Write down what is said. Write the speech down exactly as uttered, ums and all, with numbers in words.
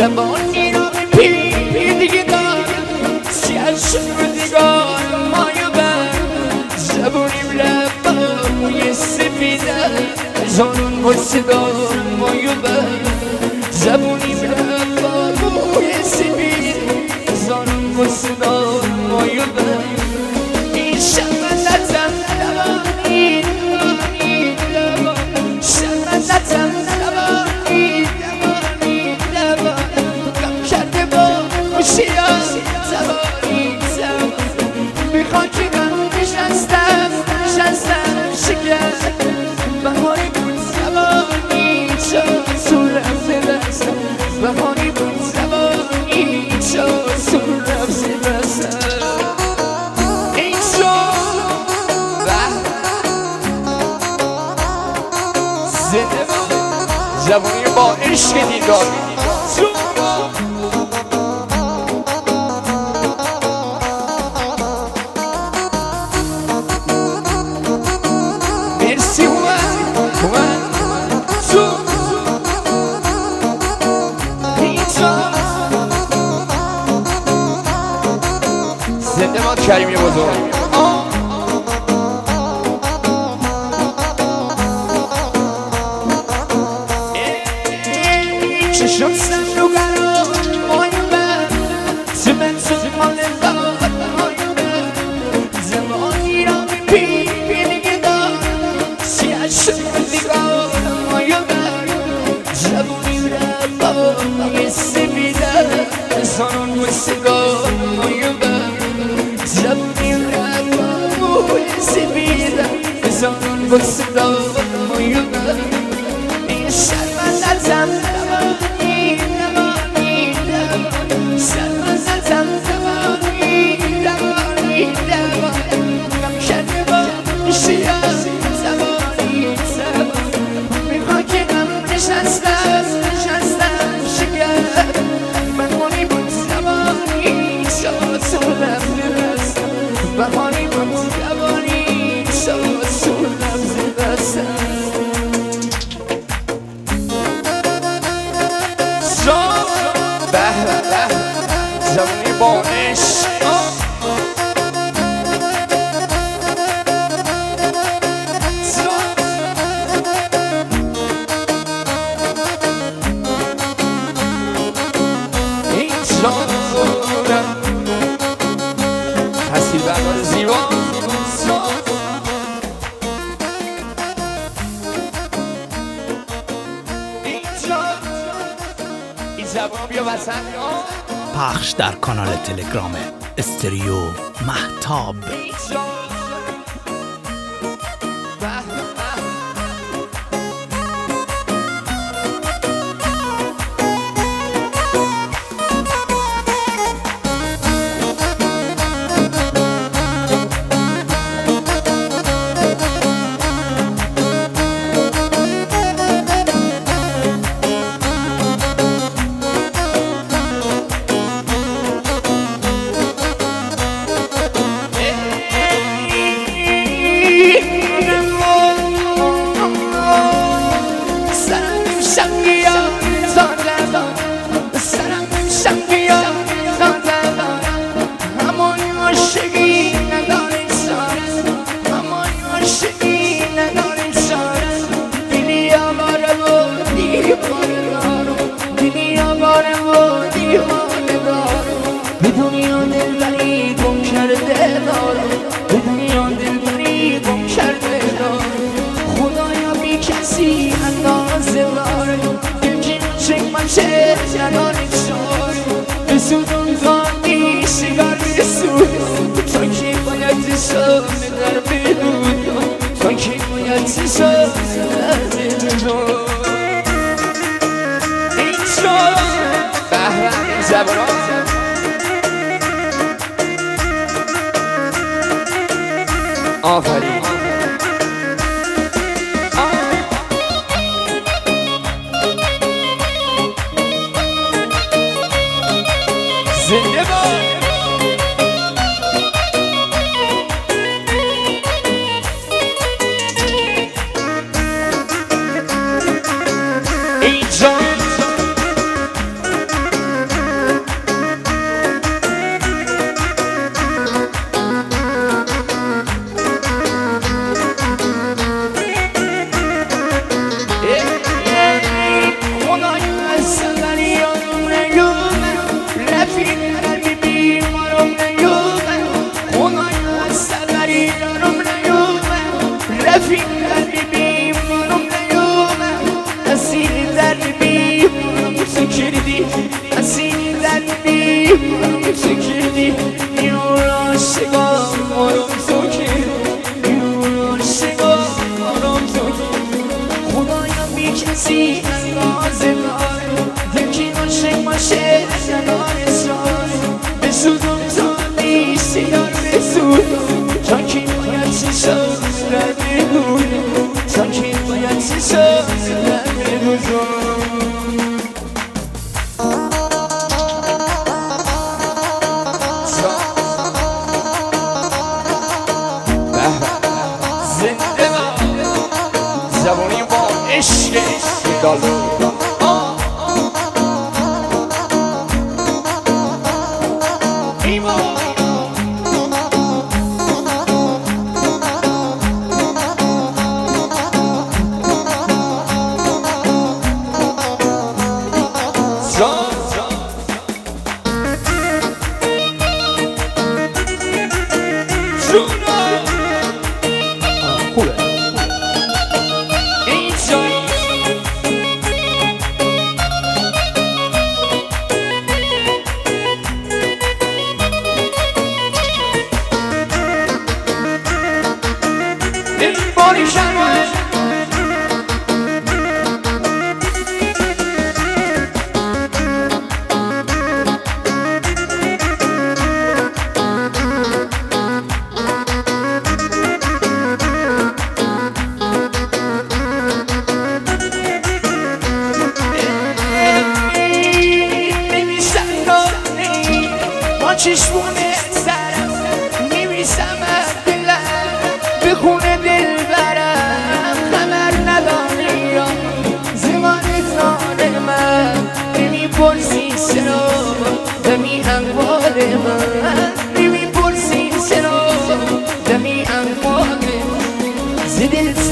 زبانی را پی پی دیگه دار سیاه شدگار مایو بر زبونیم لبا موی سفیده زانون با صدا مایو بر زبونیم لبا موی سفیده زانون با صدا مایو بر این شمالتم دوانی دوانی دوانی شمالتم دوانی دوانی دوانی کم کرده با خوشیان زبانی زبانی میخوان که من نشستم نشستم شکر بهاری بود زبانی چون سور رفت دستم بهاری بود زبانی چون سور رفت دستم این شد زنده بود زبانی با عشق دیدار مرسی اومد اومد تو اینجا زنده باد کریمی بزرگ چشم صندوقرا مایو بر زمن سلمان باد مایو بر زمانی را پی پی دیگه دار سیاه شدگار مایو بر زبونی را با موی سفیده زانون و سگار مایو بر زبونی را با موی سفیده زانون و صدا مایو بر این شرمندتم دوانی دوانی دوانی شرمندتم دوانی دوانی دوانی کم کرده با شیان زبانی زبانی میخواه که من نشستم نشستم شکر بهانی بود زبانی شاد سولم زبستم بهانی بود زبانی شاد سولم زبستم به به زمانی با عشق این شادم تصویر بردار زیبا پخش در کانال تلگرام استریو مهتاب. آفرین زنده باد دالو ایمان خوبه اینجا این باری شنوه چشمونه سرم میمیسم از دلم به خونه دل برم خبر نداری یا زمان زان من نمیپرسی سرا دمی انوال من نمیپرسی سرا دمی انوال من زدل